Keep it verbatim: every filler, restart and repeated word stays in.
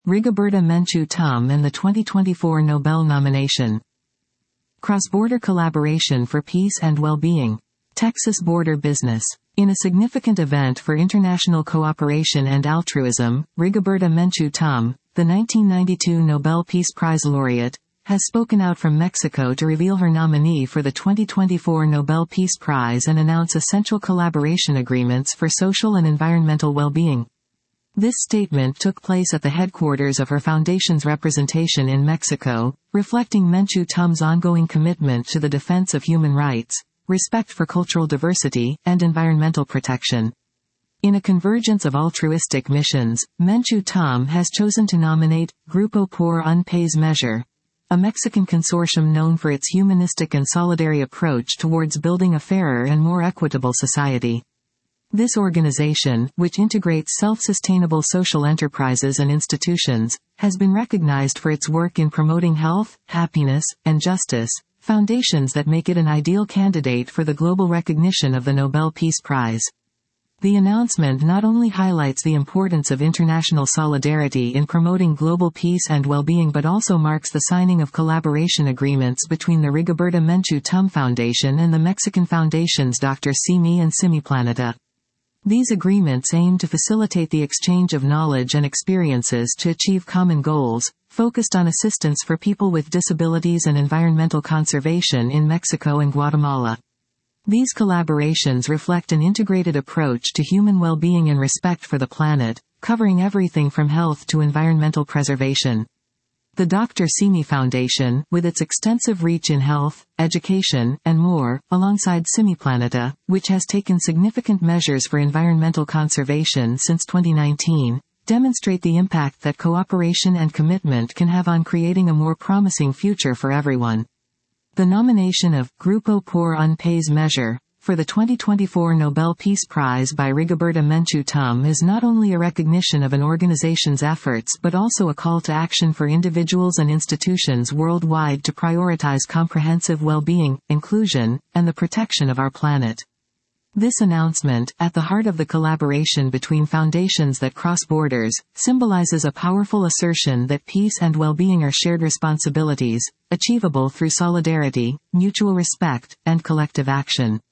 Rigoberta Menchú Tum and the twenty twenty-four Nobel nomination. Cross-border collaboration for peace and well-being. Texas border business. In a significant event for international cooperation and altruism, Rigoberta Menchú Tum, the nineteen ninety-two Nobel Peace Prize laureate, has spoken out from Mexico to reveal her nominee for the twenty twenty-four Nobel Peace Prize and announce essential collaboration agreements for social and environmental well-being. This statement took place at the headquarters of her foundation's representation in Mexico, reflecting Menchú Tum's ongoing commitment to the defense of human rights, respect for cultural diversity, and environmental protection. In a convergence of altruistic missions, Menchú Tum has chosen to nominate Grupo por un País Mejor, a Mexican consortium known for its humanistic and solidary approach towards building a fairer and more equitable society. This organization, which integrates self-sustainable social enterprises and institutions, has been recognized for its work in promoting health, happiness, and justice, foundations that make it an ideal candidate for the global recognition of the Nobel Peace Prize. The announcement not only highlights the importance of international solidarity in promoting global peace and well-being but also marks the signing of collaboration agreements between the Rigoberta Menchú Tum Foundation and the Mexican foundations Doctor Simi and Semiplaneta. These agreements aim to facilitate the exchange of knowledge and experiences to achieve common goals, focused on assistance for people with disabilities and environmental conservation in Mexico and Guatemala. These collaborations reflect an integrated approach to human well-being and respect for the planet, covering everything from health to environmental preservation. The Doctor Simi Foundation, with its extensive reach in health, education, and more, alongside Semiplaneta, which has taken significant measures for environmental conservation since twenty nineteen, demonstrate the impact that cooperation and commitment can have on creating a more promising future for everyone. The nomination of Grupo por un País Mejor for the twenty twenty-four Nobel Peace Prize by Rigoberta Menchú Tum is not only a recognition of an organization's efforts but also a call to action for individuals and institutions worldwide to prioritize comprehensive well-being, inclusion, and the protection of our planet. This announcement, at the heart of the collaboration between foundations that cross borders, symbolizes a powerful assertion that peace and well-being are shared responsibilities, achievable through solidarity, mutual respect, and collective action.